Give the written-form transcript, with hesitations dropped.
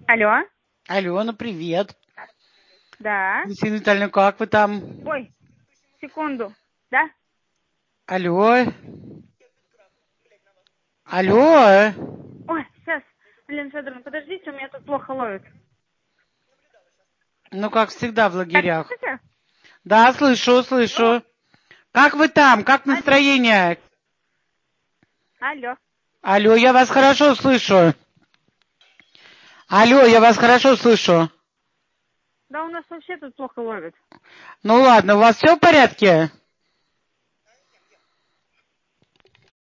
Алло, Алена, привет. да. Кристина Витальевна, как вы там? Ой, секунду, да? Алло? Алло? Ой, сейчас, Елена Федоровна, подождите, у меня тут плохо ловит. Ну, как всегда в Так, лагерях. слышите? Да, слышу, Алло, слышу. Как вы там? Как алло, настроение? алло. Алло, я вас хорошо слышу. Алло, я вас хорошо слышу. Да у нас вообще тут плохо ловит. Ну ладно, у вас все в порядке?